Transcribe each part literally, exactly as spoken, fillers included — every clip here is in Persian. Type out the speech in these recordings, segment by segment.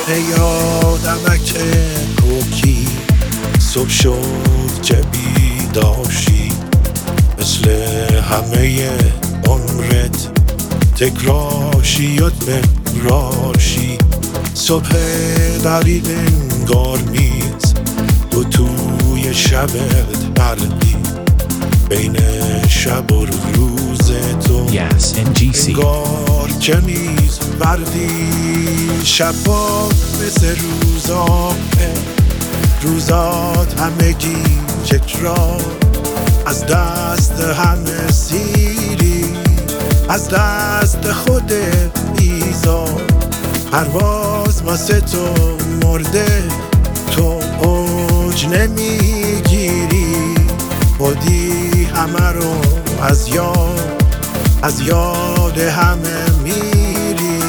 یادمک کوکی صبح شد چه بیداشی مثل همه عمرت تکراشی یاد راشی صبح غریب انگار میز تو توی شبت پردی بین شب و روز تو Yes, ان جی سی. انگار که میز بردی شبات مثل روزاته روزات همگی تکرار از دست همه سیری از دست خود بیزار پرواز واسه تو مرده تو اوج نمیگیری خودی همه رو از یاد از یاد همه میری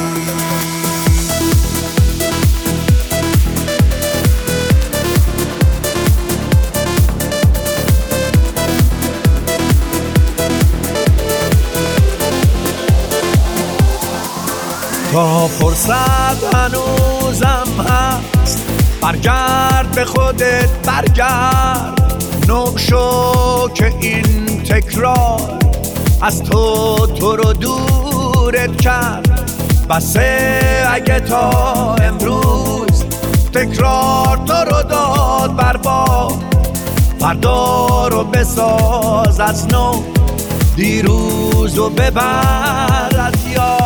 تا فرصت هنوزم هست برگرد به خودت برگرد نقشو که این تکرار از تو تو رو دورت کرد بسه اگه تا امروز تکرار تو رو داد برباد فردا رو بساز از نو دیروز رو ببر از یاد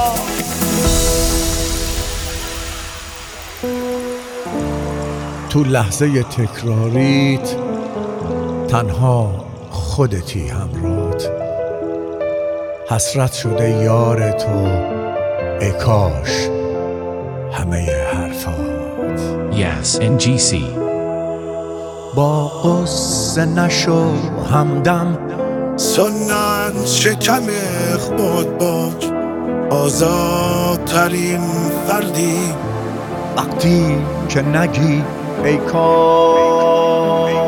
تو لحظه تکراریت تنها خودتی همراهت حسرت شده یار تو ای کاش همه حرفات Yes, ان جی سی. با قصه نشو همدم سنت شکم خود باش آزادترین فردی وقتی که نگی ای کاش